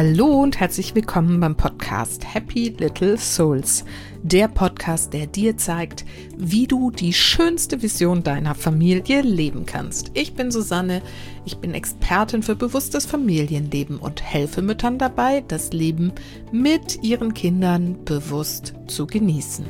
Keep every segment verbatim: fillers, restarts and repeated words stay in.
Hallo und herzlich willkommen beim Podcast Happy Little Souls, der Podcast, der dir zeigt, wie du die schönste Vision deiner Familie leben kannst. Ich bin Susanne, ich bin Expertin für bewusstes Familienleben und helfe Müttern dabei, das Leben mit ihren Kindern bewusst zu genießen.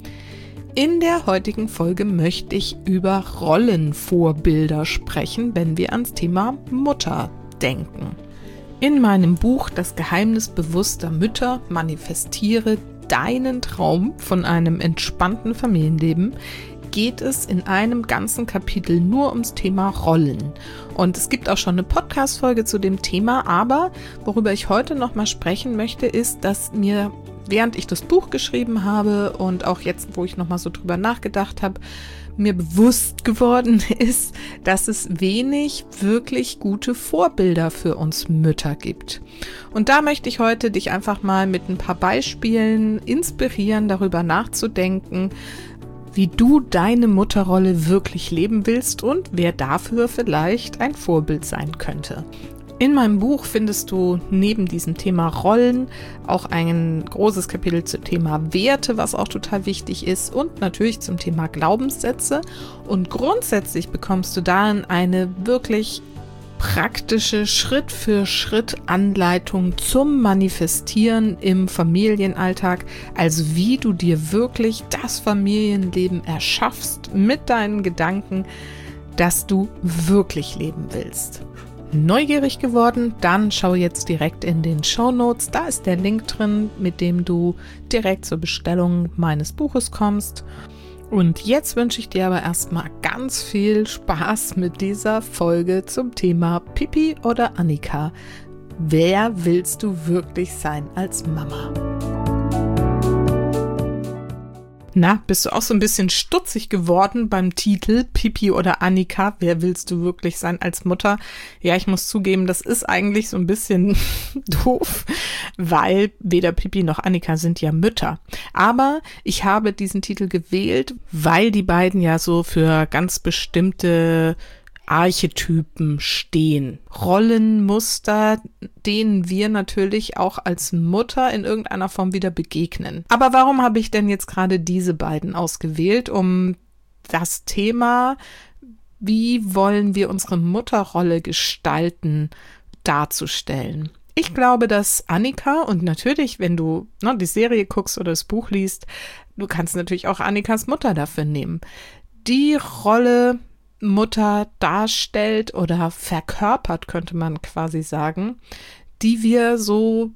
In der heutigen Folge möchte ich über Rollenvorbilder sprechen, wenn wir ans Thema Mutter denken. In meinem Buch Das Geheimnis bewusster Mütter manifestiere deinen Traum von einem entspannten Familienleben geht es in einem ganzen Kapitel nur ums Thema Rollen. Und es gibt auch schon eine Podcast-Folge zu dem Thema, aber worüber ich heute nochmal sprechen möchte, ist, dass mir, während ich das Buch geschrieben habe und auch jetzt, wo ich nochmal so drüber nachgedacht habe, mir bewusst geworden ist, dass es wenig wirklich gute Vorbilder für uns Mütter gibt. Und da möchte ich heute dich einfach mal mit ein paar Beispielen inspirieren, darüber nachzudenken, wie du deine Mutterrolle wirklich leben willst und wer dafür vielleicht ein Vorbild sein könnte. In meinem Buch findest du neben diesem Thema Rollen auch ein großes Kapitel zum Thema Werte, was auch total wichtig ist, und natürlich zum Thema Glaubenssätze. Und grundsätzlich bekommst du darin eine wirklich praktische Schritt-für-Schritt-Anleitung zum Manifestieren im Familienalltag, also wie du dir wirklich das Familienleben erschaffst mit deinen Gedanken, das du wirklich leben willst. Neugierig geworden? Dann schau jetzt direkt in den Shownotes. Da ist der Link drin, mit dem du direkt zur Bestellung meines Buches kommst. Und jetzt wünsche ich dir aber erstmal ganz viel Spaß mit dieser Folge zum Thema Pippi oder Annika. Wer willst du wirklich sein als Mama? Na, bist du auch so ein bisschen stutzig geworden beim Titel Pippi oder Annika? Wer willst du wirklich sein als Mutter? Ja, ich muss zugeben, das ist eigentlich so ein bisschen doof, weil weder Pippi noch Annika sind ja Mütter. Aber ich habe diesen Titel gewählt, weil die beiden ja so für ganz bestimmte Archetypen stehen. Rollenmuster, denen wir natürlich auch als Mutter in irgendeiner Form wieder begegnen. Aber warum habe ich denn jetzt gerade diese beiden ausgewählt, um das Thema, wie wollen wir unsere Mutterrolle gestalten, darzustellen? Ich glaube, dass Annika, und natürlich, wenn du ne, die Serie guckst oder das Buch liest, du kannst natürlich auch Annikas Mutter dafür nehmen. Die Rolle Mutter darstellt oder verkörpert, könnte man quasi sagen, die wir so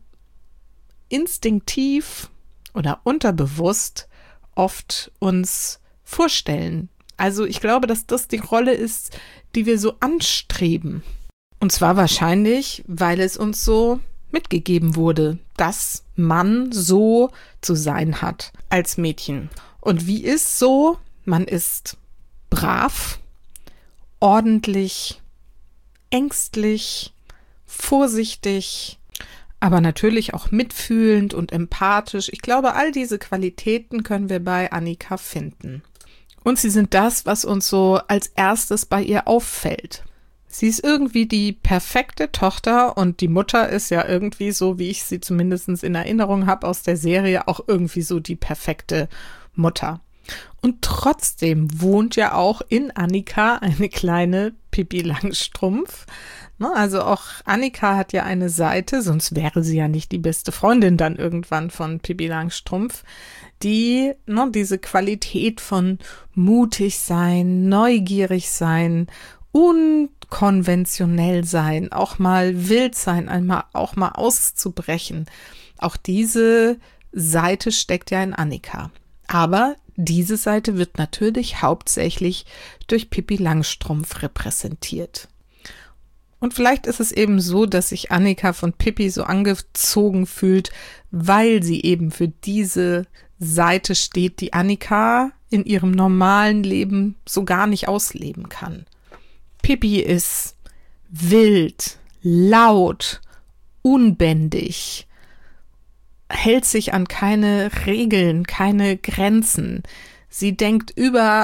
instinktiv oder unterbewusst oft uns vorstellen. Also ich glaube, dass das die Rolle ist, die wir so anstreben. Und zwar wahrscheinlich, weil es uns so mitgegeben wurde, dass man so zu sein hat als Mädchen. Und wie ist so? Man ist brav, ordentlich, ängstlich, vorsichtig, aber natürlich auch mitfühlend und empathisch. Ich glaube, all diese Qualitäten können wir bei Annika finden. Und sie sind das, was uns so als erstes bei ihr auffällt. Sie ist irgendwie die perfekte Tochter und die Mutter ist ja irgendwie so, wie ich sie zumindest in Erinnerung habe aus der Serie, auch irgendwie so die perfekte Mutter. Und trotzdem wohnt ja auch in Annika eine kleine Pippi Langstrumpf. Also auch Annika hat ja eine Seite, sonst wäre sie ja nicht die beste Freundin dann irgendwann von Pippi Langstrumpf, die ne, diese Qualität von mutig sein, neugierig sein, unkonventionell sein, auch mal wild sein, einmal auch mal auszubrechen. Auch diese Seite steckt ja in Annika. Aber diese Seite wird natürlich hauptsächlich durch Pippi Langstrumpf repräsentiert. Und vielleicht ist es eben so, dass sich Annika von Pippi so angezogen fühlt, weil sie eben für diese Seite steht, die Annika in ihrem normalen Leben so gar nicht ausleben kann. Pippi ist wild, laut, unbändig, hält sich an keine Regeln, keine Grenzen. Sie denkt über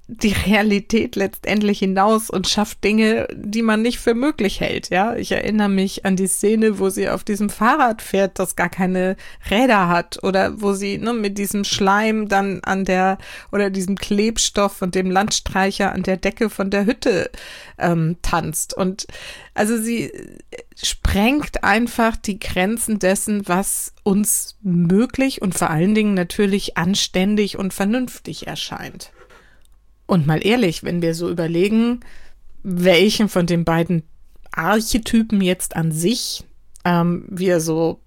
die Realität letztendlich hinaus und schafft Dinge, die man nicht für möglich hält, ja. Ich erinnere mich an die Szene, wo sie auf diesem Fahrrad fährt, das gar keine Räder hat, oder wo sie ne, mit diesem Schleim dann an der, oder diesem Klebstoff und dem Landstreicher an der Decke von der Hütte ähm, tanzt. Und also sie sprengt einfach die Grenzen dessen, was uns möglich und vor allen Dingen natürlich anständig und vernünftig erscheint. Und mal ehrlich, wenn wir so überlegen, welchen von den beiden Archetypen jetzt an sich ähm, wir so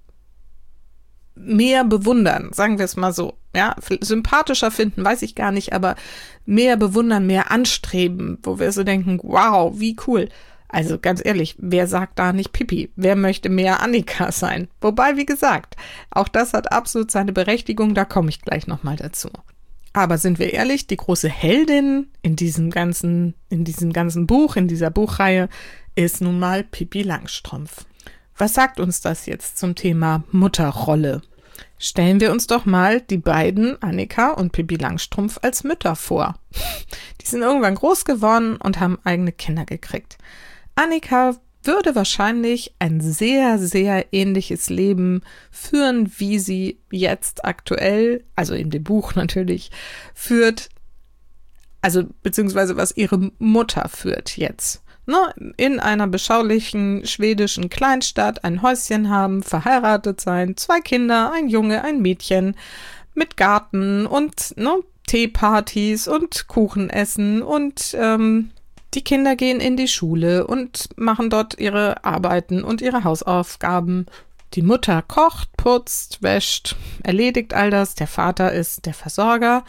mehr bewundern, sagen wir es mal so, ja, sympathischer finden, weiß ich gar nicht, aber mehr bewundern, mehr anstreben, wo wir so denken, wow, wie cool. Also ganz ehrlich, wer sagt da nicht Pippi? Wer möchte mehr Annika sein? Wobei, wie gesagt, auch das hat absolut seine Berechtigung, da komme ich gleich nochmal dazu. Aber sind wir ehrlich, die große Heldin in diesem ganzen, in diesem ganzen Buch, in dieser Buchreihe, ist nun mal Pippi Langstrumpf. Was sagt uns das jetzt zum Thema Mutterrolle? Stellen wir uns doch mal die beiden, Annika und Pippi Langstrumpf, als Mütter vor. Die sind irgendwann groß geworden und haben eigene Kinder gekriegt. Annika würde wahrscheinlich ein sehr, sehr ähnliches Leben führen, wie sie jetzt aktuell, also in dem Buch natürlich, führt, also beziehungsweise was ihre Mutter führt jetzt. Ne? In einer beschaulichen schwedischen Kleinstadt ein Häuschen haben, verheiratet sein, zwei Kinder, ein Junge, ein Mädchen, mit Garten und ne, Teepartys und Kuchen essen und ähm, die Kinder gehen in die Schule und machen dort ihre Arbeiten und ihre Hausaufgaben. Die Mutter kocht, putzt, wäscht, erledigt all das. Der Vater ist der Versorger.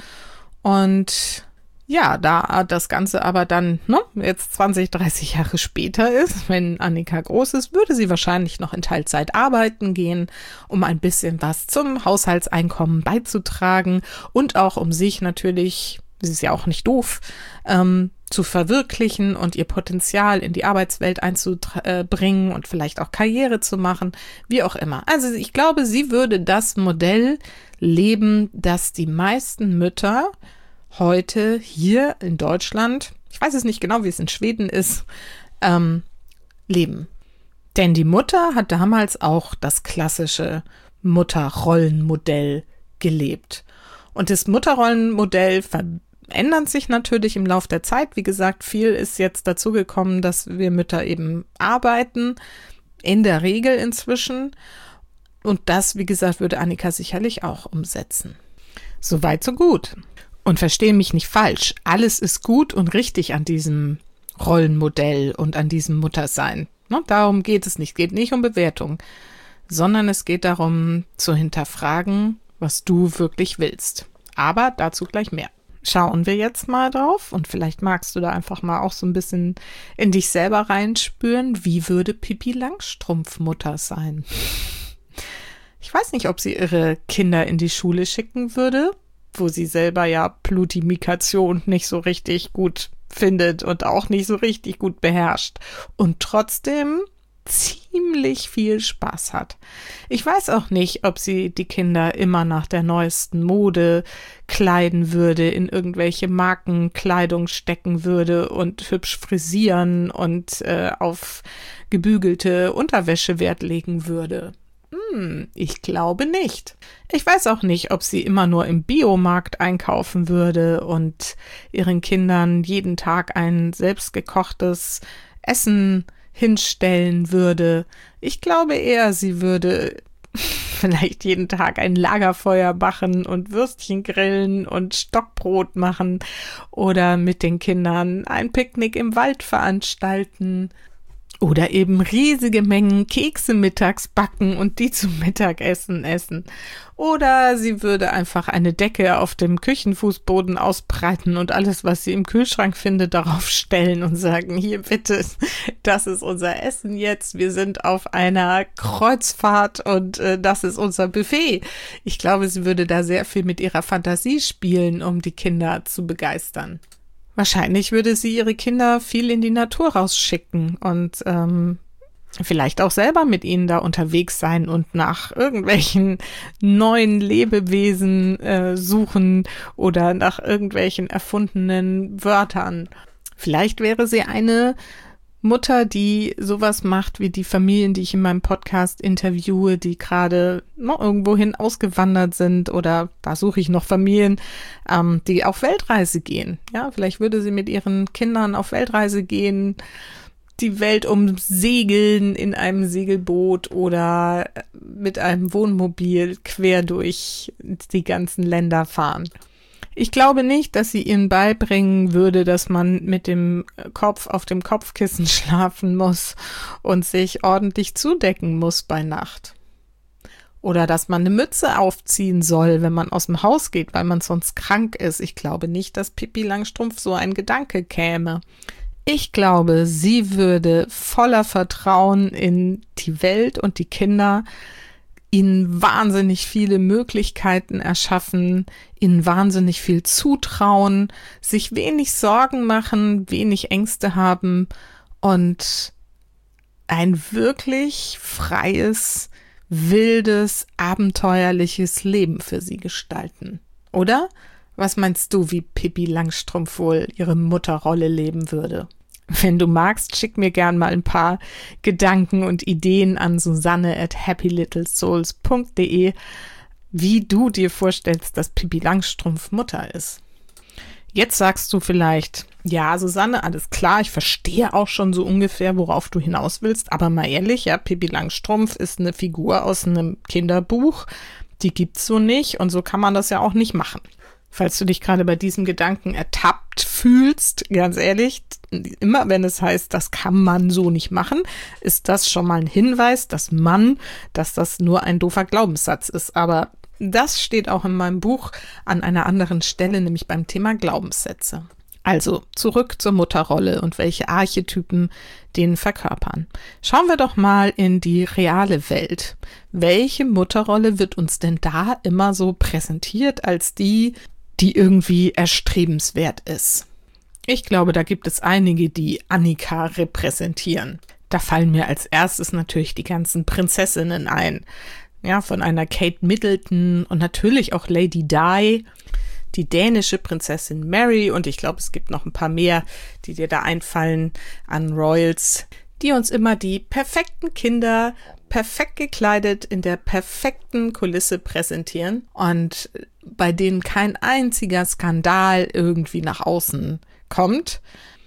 Und ja, da das Ganze aber dann ne, jetzt zwanzig, dreißig Jahre später ist, wenn Annika groß ist, würde sie wahrscheinlich noch in Teilzeit arbeiten gehen, um ein bisschen was zum Haushaltseinkommen beizutragen und auch um sich natürlich, sie ist ja auch nicht doof, ähm, zu verwirklichen und ihr Potenzial in die Arbeitswelt einzubringen und vielleicht auch Karriere zu machen, wie auch immer. Also ich glaube, sie würde das Modell leben, das die meisten Mütter heute hier in Deutschland, ich weiß es nicht genau, wie es in Schweden ist, ähm, leben. Denn die Mutter hat damals auch das klassische Mutterrollenmodell gelebt. Und das Mutterrollenmodell verändert sich natürlich im Laufe der Zeit. Wie gesagt, viel ist jetzt dazu gekommen, dass wir Mütter eben arbeiten, in der Regel inzwischen. Und das, wie gesagt, würde Annika sicherlich auch umsetzen. Soweit, so gut. Und verstehe mich nicht falsch, alles ist gut und richtig an diesem Rollenmodell und an diesem Muttersein. Ne, darum geht es nicht. Es geht nicht um Bewertung, sondern es geht darum, zu hinterfragen, was du wirklich willst. Aber dazu gleich mehr. Schauen wir jetzt mal drauf und vielleicht magst du da einfach mal auch so ein bisschen in dich selber reinspüren. Wie würde Pippi Langstrumpf Mutter sein? Ich weiß nicht, ob sie ihre Kinder in die Schule schicken würde, wo sie selber ja Plutimikation nicht so richtig gut findet und auch nicht so richtig gut beherrscht und trotzdem ziemlich viel Spaß hat. Ich weiß auch nicht, ob sie die Kinder immer nach der neuesten Mode kleiden würde, in irgendwelche Markenkleidung stecken würde und hübsch frisieren und äh, auf gebügelte Unterwäsche Wert legen würde. Hm, ich glaube nicht. Ich weiß auch nicht, ob sie immer nur im Biomarkt einkaufen würde und ihren Kindern jeden Tag ein selbstgekochtes Essen hinstellen würde. Ich glaube eher, sie würde vielleicht jeden Tag ein Lagerfeuer machen und Würstchen grillen und Stockbrot machen oder mit den Kindern ein Picknick im Wald veranstalten. Oder eben riesige Mengen Kekse mittags backen und die zum Mittagessen essen. Oder sie würde einfach eine Decke auf dem Küchenfußboden ausbreiten und alles, was sie im Kühlschrank findet, darauf stellen und sagen, hier bitte, das ist unser Essen jetzt. Wir sind auf einer Kreuzfahrt und äh, das ist unser Buffet. Ich glaube, sie würde da sehr viel mit ihrer Fantasie spielen, um die Kinder zu begeistern. Wahrscheinlich würde sie ihre Kinder viel in die Natur rausschicken und ähm, vielleicht auch selber mit ihnen da unterwegs sein und nach irgendwelchen neuen Lebewesen äh, suchen oder nach irgendwelchen erfundenen Wörtern. Vielleicht wäre sie eine Mutter, die sowas macht wie die Familien, die ich in meinem Podcast interviewe, die gerade noch irgendwohin ausgewandert sind, oder da suche ich noch Familien, ähm, die auf Weltreise gehen. Ja, vielleicht würde sie mit ihren Kindern auf Weltreise gehen, die Welt umsegeln in einem Segelboot oder mit einem Wohnmobil quer durch die ganzen Länder fahren. Ich glaube nicht, dass sie ihnen beibringen würde, dass man mit dem Kopf auf dem Kopfkissen schlafen muss und sich ordentlich zudecken muss bei Nacht. Oder dass man eine Mütze aufziehen soll, wenn man aus dem Haus geht, weil man sonst krank ist. Ich glaube nicht, dass Pippi Langstrumpf so ein Gedanke käme. Ich glaube, sie würde voller Vertrauen in die Welt und die Kinder, ihnen wahnsinnig viele Möglichkeiten erschaffen, ihnen wahnsinnig viel zutrauen, sich wenig Sorgen machen, wenig Ängste haben und ein wirklich freies, wildes, abenteuerliches Leben für sie gestalten. Oder? Was meinst du, wie Pippi Langstrumpf wohl ihre Mutterrolle leben würde? Wenn du magst, schick mir gern mal ein paar Gedanken und Ideen an Susanne at happy little souls punkt de, wie du dir vorstellst, dass Pippi Langstrumpf Mutter ist. Jetzt sagst du vielleicht, ja, Susanne, alles klar, ich verstehe auch schon so ungefähr, worauf du hinaus willst, aber mal ehrlich, ja, Pippi Langstrumpf ist eine Figur aus einem Kinderbuch, die gibt's so nicht und so kann man das ja auch nicht machen. Falls du dich gerade bei diesem Gedanken ertappt fühlst, ganz ehrlich, immer wenn es heißt, das kann man so nicht machen, ist das schon mal ein Hinweis, dass man, dass das nur ein doofer Glaubenssatz ist. Aber das steht auch in meinem Buch an einer anderen Stelle, nämlich beim Thema Glaubenssätze. Also zurück zur Mutterrolle und welche Archetypen den verkörpern. Schauen wir doch mal in die reale Welt. Welche Mutterrolle wird uns denn da immer so präsentiert als die, die irgendwie erstrebenswert ist? Ich glaube, da gibt es einige, die Annika repräsentieren. Da fallen mir als erstes natürlich die ganzen Prinzessinnen ein. Ja, von einer Kate Middleton und natürlich auch Lady Di, die dänische Prinzessin Mary, und ich glaube, es gibt noch ein paar mehr, die dir da einfallen an Royals, die uns immer die perfekten Kinder perfekt gekleidet in der perfekten Kulisse präsentieren und bei denen kein einziger Skandal irgendwie nach außen kommt.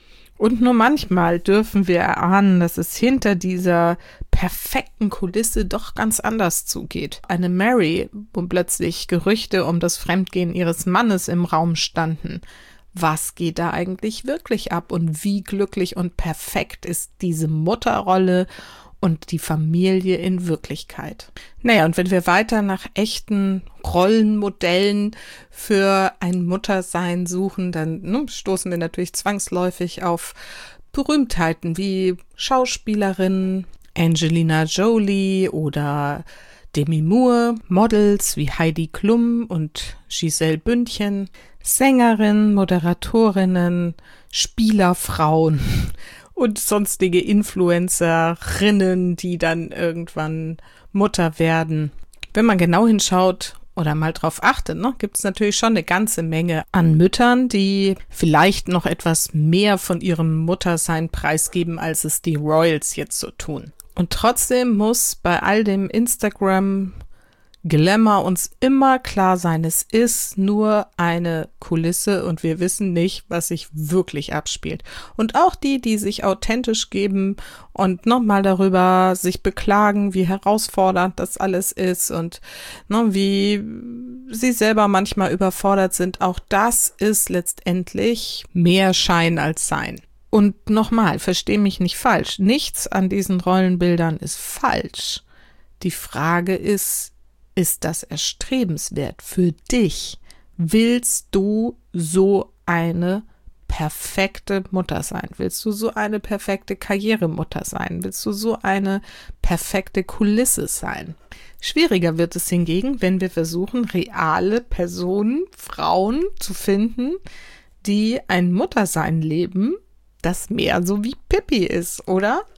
Und nur manchmal dürfen wir erahnen, dass es hinter dieser perfekten Kulisse doch ganz anders zugeht. Eine Mary, wo plötzlich Gerüchte um das Fremdgehen ihres Mannes im Raum standen. Was geht da eigentlich wirklich ab und wie glücklich und perfekt ist diese Mutterrolle und die Familie in Wirklichkeit? Naja, und wenn wir weiter nach echten Rollenmodellen für ein Muttersein suchen, dann ne, stoßen wir natürlich zwangsläufig auf Berühmtheiten wie Schauspielerinnen, Angelina Jolie oder Demi Moore, Models wie Heidi Klum und Giselle Bündchen, Sängerinnen, Moderatorinnen, Spielerfrauen und sonstige Influencerinnen, die dann irgendwann Mutter werden. Wenn man genau hinschaut oder mal drauf achtet, ne, gibt es natürlich schon eine ganze Menge an Müttern, die vielleicht noch etwas mehr von ihrem Muttersein preisgeben, als es die Royals jetzt so tun. Und trotzdem muss bei all dem Instagram Glamour uns immer klar sein, es ist nur eine Kulisse und wir wissen nicht, was sich wirklich abspielt. Und auch die, die sich authentisch geben und nochmal darüber sich beklagen, wie herausfordernd das alles ist und ne, wie sie selber manchmal überfordert sind, auch das ist letztendlich mehr Schein als Sein. Und nochmal, versteh mich nicht falsch, nichts an diesen Rollenbildern ist falsch. Die Frage ist, ist das erstrebenswert für dich? Willst du so eine perfekte Mutter sein? Willst du so eine perfekte Karrieremutter sein? Willst du so eine perfekte Kulisse sein? Schwieriger wird es hingegen, wenn wir versuchen, reale Personen, Frauen zu finden, die ein Muttersein leben, das mehr so wie Pippi ist, oder?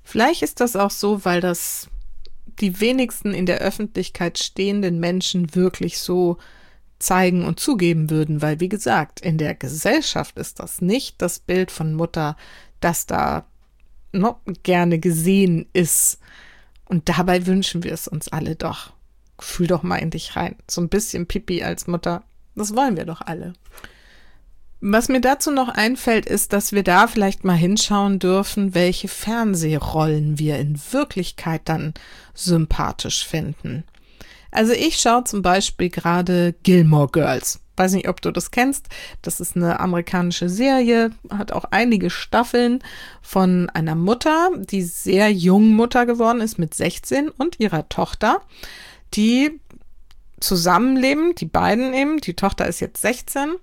Vielleicht ist das auch so, weil das die wenigsten in der Öffentlichkeit stehenden Menschen wirklich so zeigen und zugeben würden, weil, wie gesagt, in der Gesellschaft ist das nicht das Bild von Mutter, das da noch gerne gesehen ist. Und dabei wünschen wir es uns alle doch. Fühl doch mal in dich rein. So ein bisschen Pipi als Mutter, das wollen wir doch alle. Was mir dazu noch einfällt, ist, dass wir da vielleicht mal hinschauen dürfen, welche Fernsehrollen wir in Wirklichkeit dann sympathisch finden. Also ich schaue zum Beispiel gerade Gilmore Girls. Weiß nicht, ob du das kennst. Das ist eine amerikanische Serie, hat auch einige Staffeln von einer Mutter, die sehr jung Mutter geworden ist mit sechzehn und ihrer Tochter, die zusammenleben, die beiden eben. Die Tochter ist jetzt sechzehn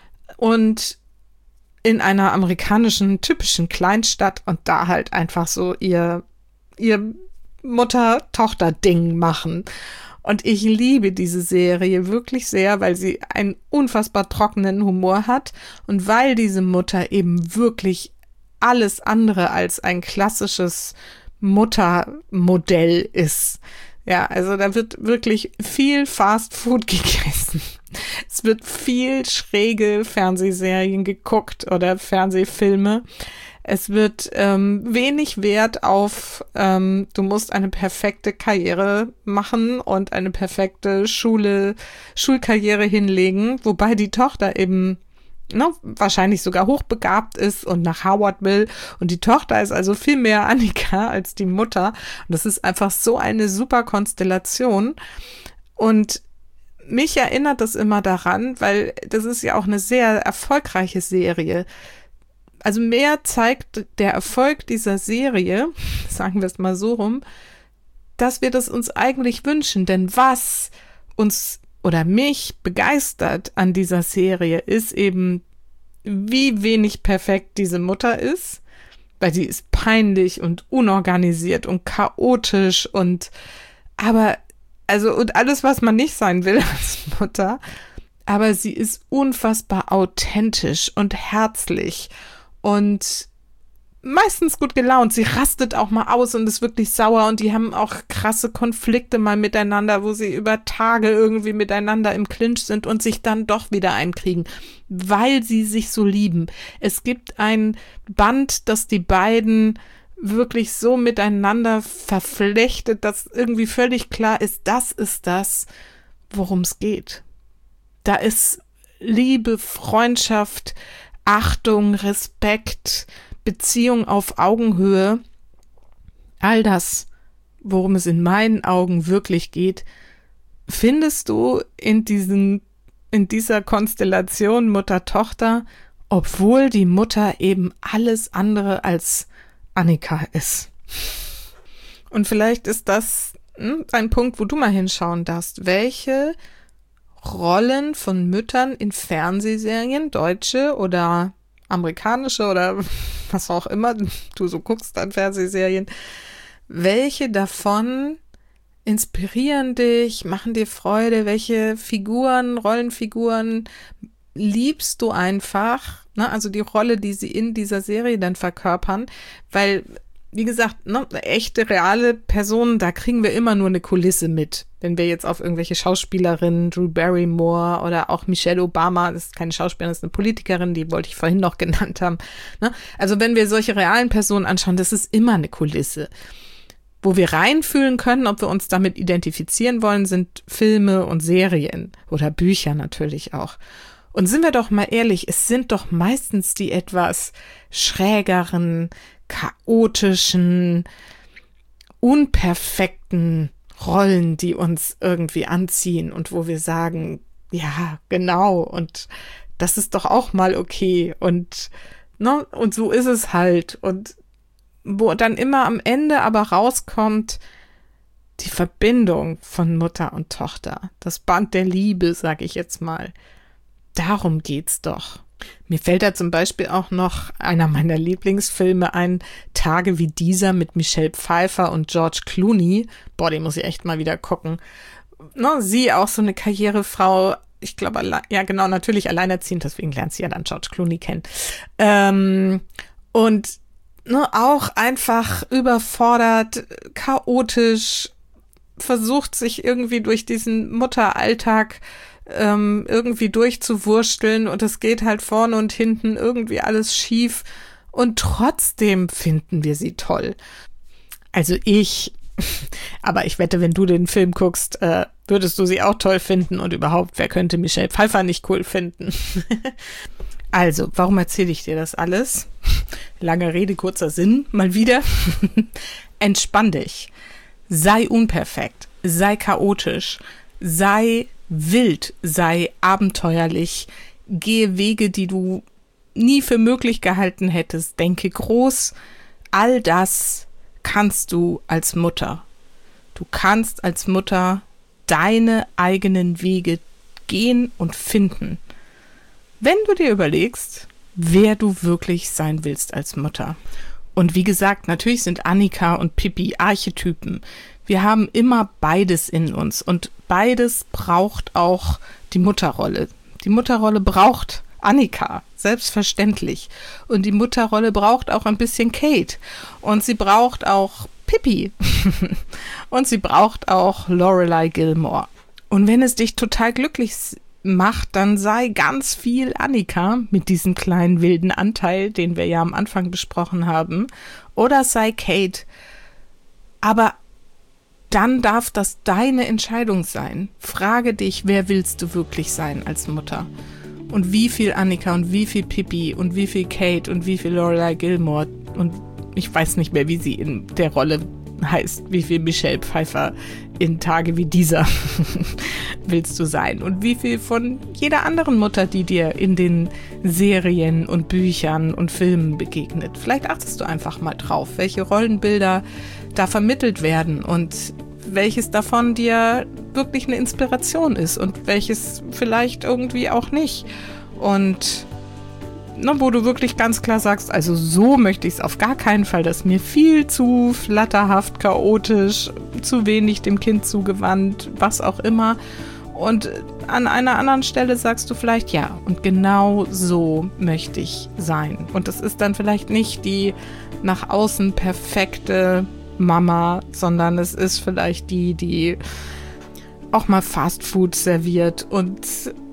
und in einer amerikanischen typischen Kleinstadt und da halt einfach so ihr, ihr Mutter-Tochter-Ding machen. Und ich liebe diese Serie wirklich sehr, weil sie einen unfassbar trockenen Humor hat und weil diese Mutter eben wirklich alles andere als ein klassisches Muttermodell ist. Ja, also da wird wirklich viel Fast Food gegessen. Es wird viel schräge Fernsehserien geguckt oder Fernsehfilme. Es wird ähm, wenig Wert auf, ähm, du musst eine perfekte Karriere machen und eine perfekte Schule, Schulkarriere hinlegen, wobei die Tochter eben ne, wahrscheinlich sogar hochbegabt ist und nach Harvard will und die Tochter ist also viel mehr Annika als die Mutter und das ist einfach so eine super Konstellation und mich erinnert das immer daran, weil das ist ja auch eine sehr erfolgreiche Serie. Also mehr zeigt der Erfolg dieser Serie, sagen wir es mal so rum, dass wir das uns eigentlich wünschen. Denn was uns oder mich begeistert an dieser Serie ist eben, wie wenig perfekt diese Mutter ist, weil sie ist peinlich und unorganisiert und chaotisch und aber, also und alles, was man nicht sein will als Mutter, aber sie ist unfassbar authentisch und herzlich und meistens gut gelaunt. Sie rastet auch mal aus und ist wirklich sauer und die haben auch krasse Konflikte mal miteinander, wo sie über Tage irgendwie miteinander im Clinch sind und sich dann doch wieder einkriegen, weil sie sich so lieben. Es gibt ein Band, das die beiden wirklich so miteinander verflechtet, dass irgendwie völlig klar ist, das ist das, worum es geht. Da ist Liebe, Freundschaft, Achtung, Respekt, Beziehung auf Augenhöhe, all das, worum es in meinen Augen wirklich geht, findest du in diesen, in dieser Konstellation Mutter-Tochter, obwohl die Mutter eben alles andere als Annika ist. Und vielleicht ist das hm, ein Punkt, wo du mal hinschauen darfst, welche Rollen von Müttern in Fernsehserien, deutsche oder amerikanische oder was auch immer du so guckst an Fernsehserien, welche davon inspirieren dich, machen dir Freude, welche Figuren, Rollenfiguren liebst du einfach, ne? Also die Rolle, die sie in dieser Serie dann verkörpern, weil, wie gesagt, ne, echte, reale Personen, da kriegen wir immer nur eine Kulisse mit. Wenn wir jetzt auf irgendwelche Schauspielerinnen, Drew Barrymore oder auch Michelle Obama, das ist keine Schauspielerin, das ist eine Politikerin, die wollte ich vorhin noch genannt haben. Ne? Also wenn wir solche realen Personen anschauen, das ist immer eine Kulisse. Wo wir reinfühlen können, ob wir uns damit identifizieren wollen, sind Filme und Serien oder Bücher natürlich auch. Und sind wir doch mal ehrlich, es sind doch meistens die etwas schrägeren, chaotischen, unperfekten Rollen, die uns irgendwie anziehen und wo wir sagen, ja, genau, und das ist doch auch mal okay und, ne, und so ist es halt. Und wo dann immer am Ende aber rauskommt, die Verbindung von Mutter und Tochter, das Band der Liebe, sag ich jetzt mal. Darum geht's doch. Mir fällt da zum Beispiel auch noch einer meiner Lieblingsfilme ein, Tage wie dieser mit Michelle Pfeiffer und George Clooney. Boah, den muss ich echt mal wieder gucken. No, sie auch so eine Karrierefrau, ich glaube, ja genau, natürlich alleinerziehend, deswegen lernt sie ja dann George Clooney kennen. Ähm, und ne, auch einfach überfordert, chaotisch, versucht sich irgendwie durch diesen Mutteralltag ähm, irgendwie durchzuwursteln und es geht halt vorne und hinten irgendwie alles schief und trotzdem finden wir sie toll. Also ich, aber ich wette, wenn du den Film guckst, äh, würdest du sie auch toll finden und überhaupt, wer könnte Michelle Pfeiffer nicht cool finden? Also, warum erzähle ich dir das alles? Lange Rede, kurzer Sinn, mal wieder. Entspann dich. Sei unperfekt, sei chaotisch, sei wild, sei abenteuerlich, gehe Wege, die du nie für möglich gehalten hättest, denke groß. All das kannst du als Mutter. Du kannst als Mutter deine eigenen Wege gehen und finden. Wenn du dir überlegst, wer du wirklich sein willst als Mutter. Und wie gesagt, natürlich sind Annika und Pippi Archetypen. Wir haben immer beides in uns und beides braucht auch die Mutterrolle. Die Mutterrolle braucht Annika, selbstverständlich. Und die Mutterrolle braucht auch ein bisschen Kate. Und sie braucht auch Pippi. Und sie braucht auch Lorelei Gilmore. Und wenn es dich total glücklich macht, dann sei ganz viel Annika mit diesem kleinen wilden Anteil, den wir ja am Anfang besprochen haben, oder sei Kate. Aber dann darf das deine Entscheidung sein. Frage dich, wer willst du wirklich sein als Mutter? Und wie viel Annika und wie viel Pippi und wie viel Kate und wie viel Lorelei Gilmore und ich weiß nicht mehr, wie sie in der Rolle heißt, wie viel Michelle Pfeiffer in Tage wie dieser willst du sein und wie viel von jeder anderen Mutter, die dir in den Serien und Büchern und Filmen begegnet. Vielleicht achtest du einfach mal drauf, welche Rollenbilder da vermittelt werden und welches davon dir wirklich eine Inspiration ist und welches vielleicht irgendwie auch nicht. Und ne, wo du wirklich ganz klar sagst, also so möchte ich es auf gar keinen Fall, das ist mir viel zu flatterhaft, chaotisch, zu wenig dem Kind zugewandt, was auch immer. Und an einer anderen Stelle sagst du vielleicht, ja, und genau so möchte ich sein. Und das ist dann vielleicht nicht die nach außen perfekte Mama, sondern es ist vielleicht die, die auch mal Fastfood serviert und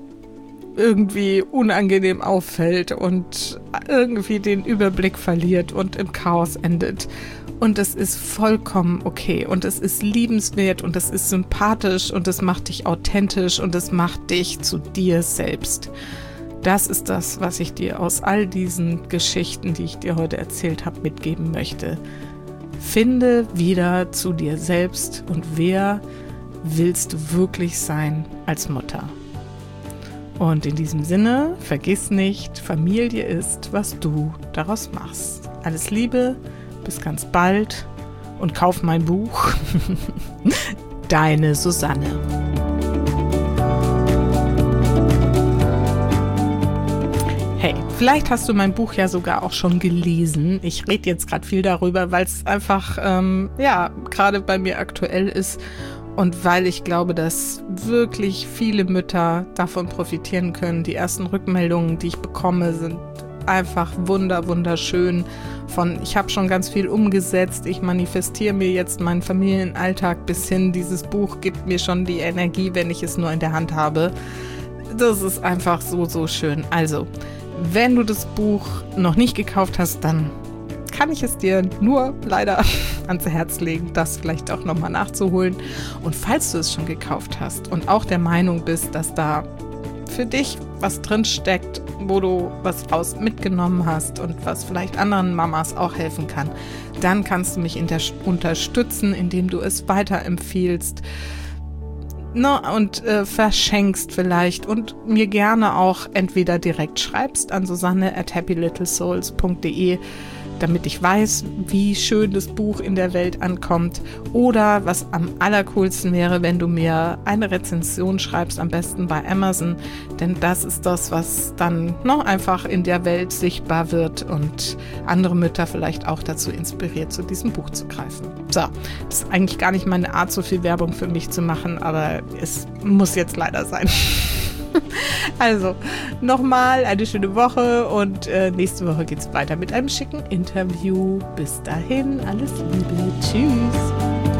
irgendwie unangenehm auffällt und irgendwie den Überblick verliert und im Chaos endet. Und es ist vollkommen okay und es ist liebenswert und es ist sympathisch und es macht dich authentisch und es macht dich zu dir selbst. Das ist das, was ich dir aus all diesen Geschichten, die ich dir heute erzählt habe, mitgeben möchte. Finde wieder zu dir selbst und wer willst du wirklich sein als Mutter? Und in diesem Sinne, vergiss nicht, Familie ist, was du daraus machst. Alles Liebe, bis ganz bald und kauf mein Buch. Deine Susanne. Hey, vielleicht hast du mein Buch ja sogar auch schon gelesen. Ich rede jetzt gerade viel darüber, weil es einfach, ähm, ja, gerade bei mir aktuell ist. Und weil ich glaube, dass wirklich viele Mütter davon profitieren können. Die ersten Rückmeldungen, die ich bekomme, sind einfach wunder, wunderschön. Von ich habe schon ganz viel umgesetzt, ich manifestiere mir jetzt meinen Familienalltag bis hin. Dieses Buch gibt mir schon die Energie, wenn ich es nur in der Hand habe. Das ist einfach so, so schön. Also, wenn du das Buch noch nicht gekauft hast, dann kann ich es dir nur leider ans Herz legen, das vielleicht auch nochmal nachzuholen. Und falls du es schon gekauft hast und auch der Meinung bist, dass da für dich was drin steckt, wo du was raus mitgenommen hast und was vielleicht anderen Mamas auch helfen kann, dann kannst du mich in der, unterstützen, indem du es weiterempfiehlst, ne, und äh, verschenkst vielleicht und mir gerne auch entweder direkt schreibst an susanne at happy little souls punkt de, damit ich weiß, wie schön das Buch in der Welt ankommt. Oder was am allercoolsten wäre, wenn du mir eine Rezension schreibst, am besten bei Amazon, denn das ist das, was dann noch einfach in der Welt sichtbar wird und andere Mütter vielleicht auch dazu inspiriert, zu diesem Buch zu greifen. So, das ist eigentlich gar nicht meine Art, so viel Werbung für mich zu machen, aber es muss jetzt leider sein. Also, nochmal eine schöne Woche und äh, nächste Woche geht es weiter mit einem schicken Interview. Bis dahin, alles Liebe. Tschüss.